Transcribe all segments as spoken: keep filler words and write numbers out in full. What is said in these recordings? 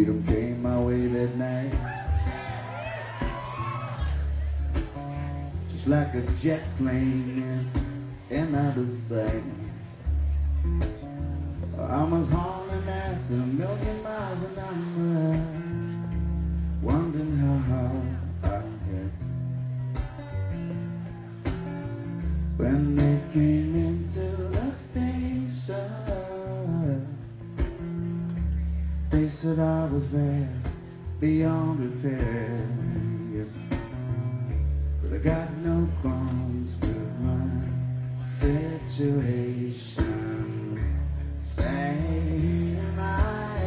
freedom came my way that night. Just like a jet plane in and out of sight. I'm as hauling as a million miles an hour, wondering how hard I hit. When they came into the station, they said I was bad, beyond repair, yes. But I got no qualms with my situation. Same I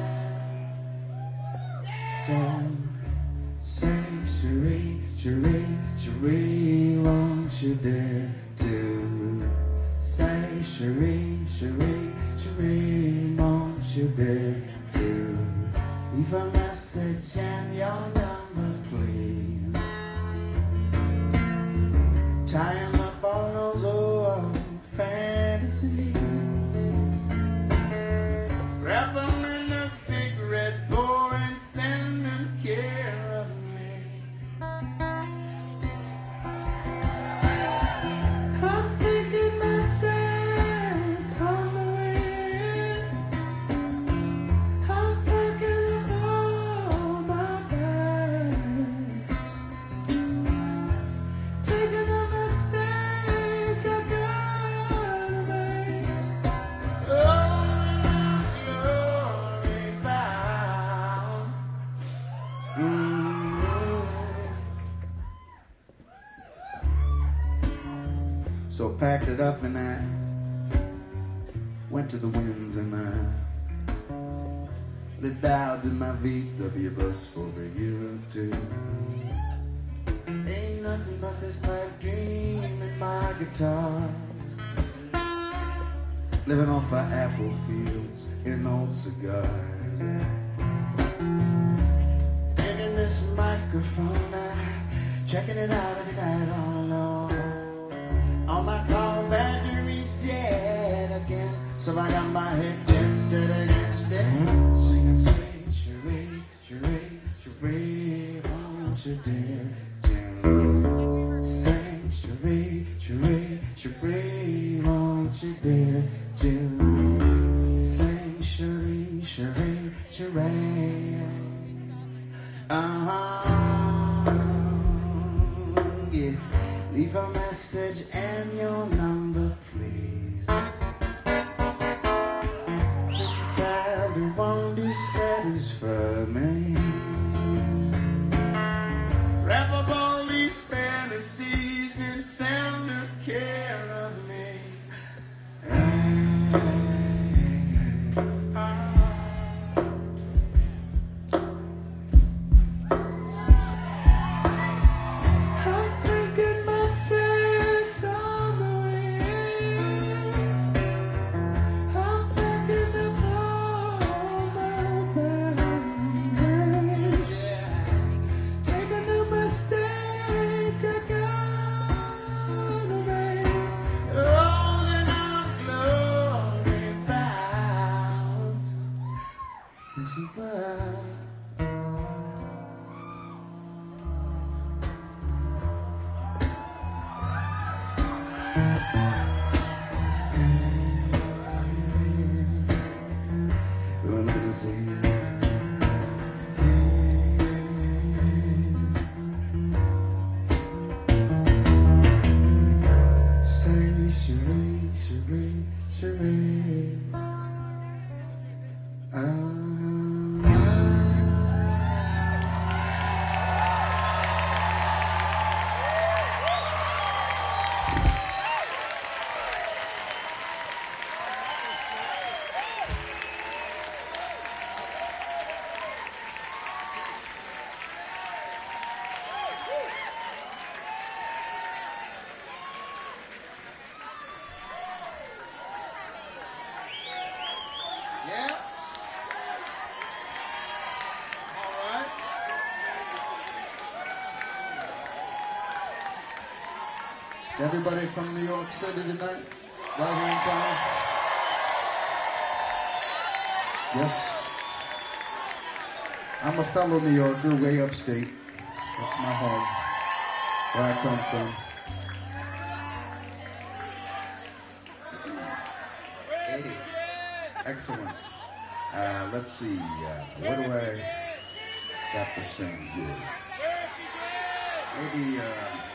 am. So, say, Cherie, Cherie, Cherie, won't you dare to say, Cherie, Cherie, Cherie, won't you dare to leave a message and your number, please. Tying up all those old fantasies, wrap them in a big red bow and send them care of me. I'm thinking my chance on the wind. I'm packing up all my bags, taking a mistake I gotta make. Oh, so packed it up and I went to the winds and I lit dialed in my V W bus for a year or two. Ain't nothing but this pipe dream and my guitar, living off our apple fields in old cigars. Taking this microphone, I checking it out every night all alone. All my call batteries dead again, so I got my head dead set against it, singing sweet Cherie, Cherie, Cherie, won't you dare to sing, Cherie, Cherie, Cherie, won't you dare to sing, Cherie, Cherie, Cherie. Uh-huh, yeah. Leave a message and your number, please. Check the time, the one to satisfy me. Wrap up all these fantasies and send her care of me. Chance on the wind. I'm packing up all my bags, yeah. Taking a mistake I gotta make. Oh, then I'm glory bound. Yes, you are. Say, Cherie, Cherie, Cherie. Uh, yeah. All right. Everybody from New York City tonight, right here in town. Yes. I'm a fellow New Yorker, way upstate. That's my home, where I come from. Hey, excellent. Uh, let's see, uh, what do I got to sing here? Maybe, uh,